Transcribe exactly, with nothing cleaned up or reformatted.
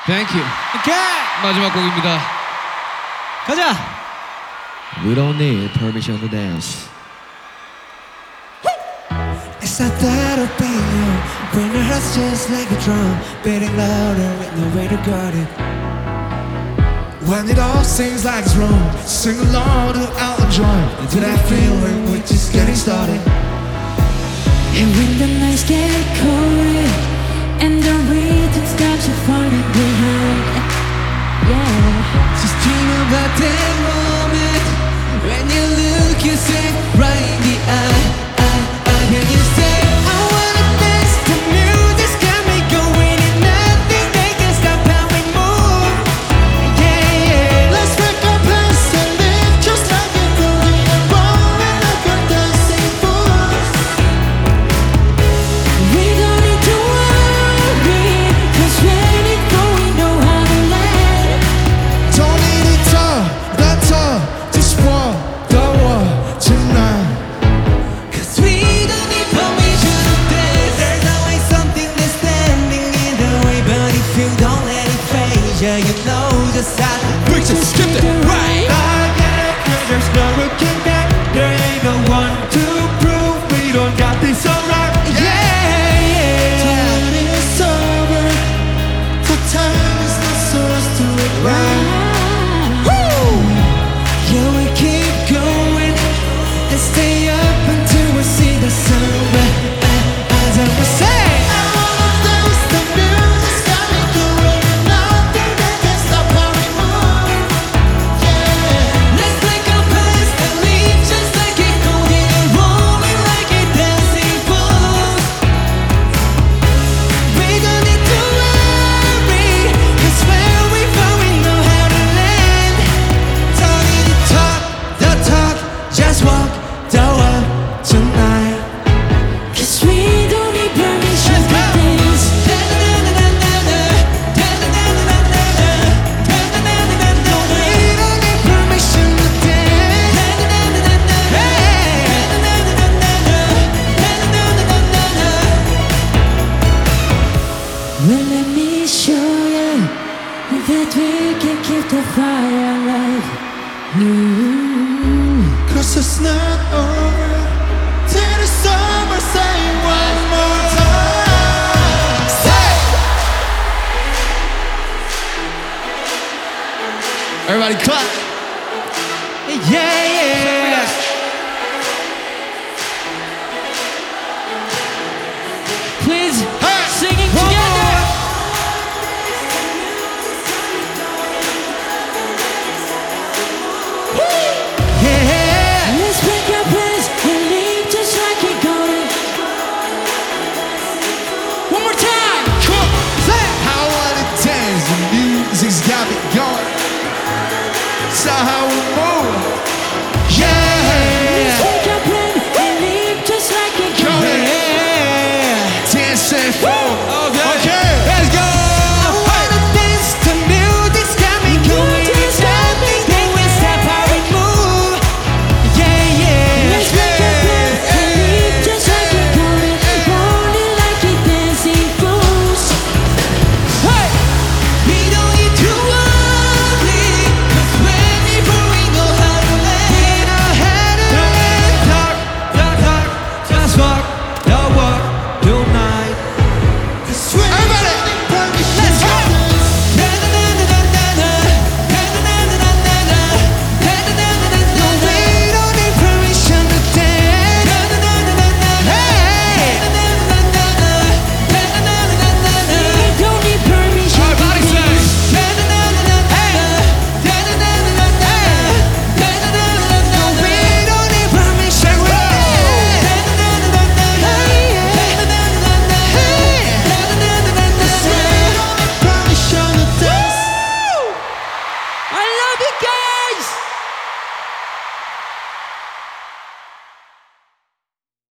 Thank you. 오케이. 마지막 곡입니다. 가자. We don't need permission to dance. It's not that I'll be you when your heart's just like a drum, beating louder with no way to guard it. When it all seems like it's wrong, sing along to Elton John, into that feeling we're just getting started. And when the nights get colder and the rhythm starts to falling behind, yeah. Just dream about that moment when you look yourself right in the eye, eye, eye. And you say, I wanna dance, the music's got me going, and nothing they can stop how we move. Yeah, yeah. Let's make our plans and live just like it going, and rolling like a dancing fools. We don't need to worry, 'cause when it's going, we know how to land. Don't need it all, that's all. Just walk the walk tonight. 'Cause we don't need permission to dance. There's always something that's standing in the way, but if you don't let it phase you, you know just how we just skip it right. I get it, 'cause there's no looking back. There ain't no one to prove we don't got this alright. Yeah, yeah. Time is over. The time is not so us to it right. Yeah, we keep going and stay up until we see the sun. But as I was saying, I wanna dance, the music's got me going, and nothing that can stop how we move. Yeah, let's make our plans and leave just like it goes, and rolling like it dancing fools. We don't need to worry, 'cause where we go we know how to land. Don't need to talk the talk, just walk the walk tonight. 'Cause we don't need permission to dance. We don't need permission to Well, let me show you that we can keep the fire alive. Mm. Cause it's not over till the summer. Say one more time. Say. Everybody clap. Yeah, yeah. Please, singing together. Yeah. Let's make our plans and leave just like it going. One more time. Come on, say. I wanna dance, the music's got me going. So how we move.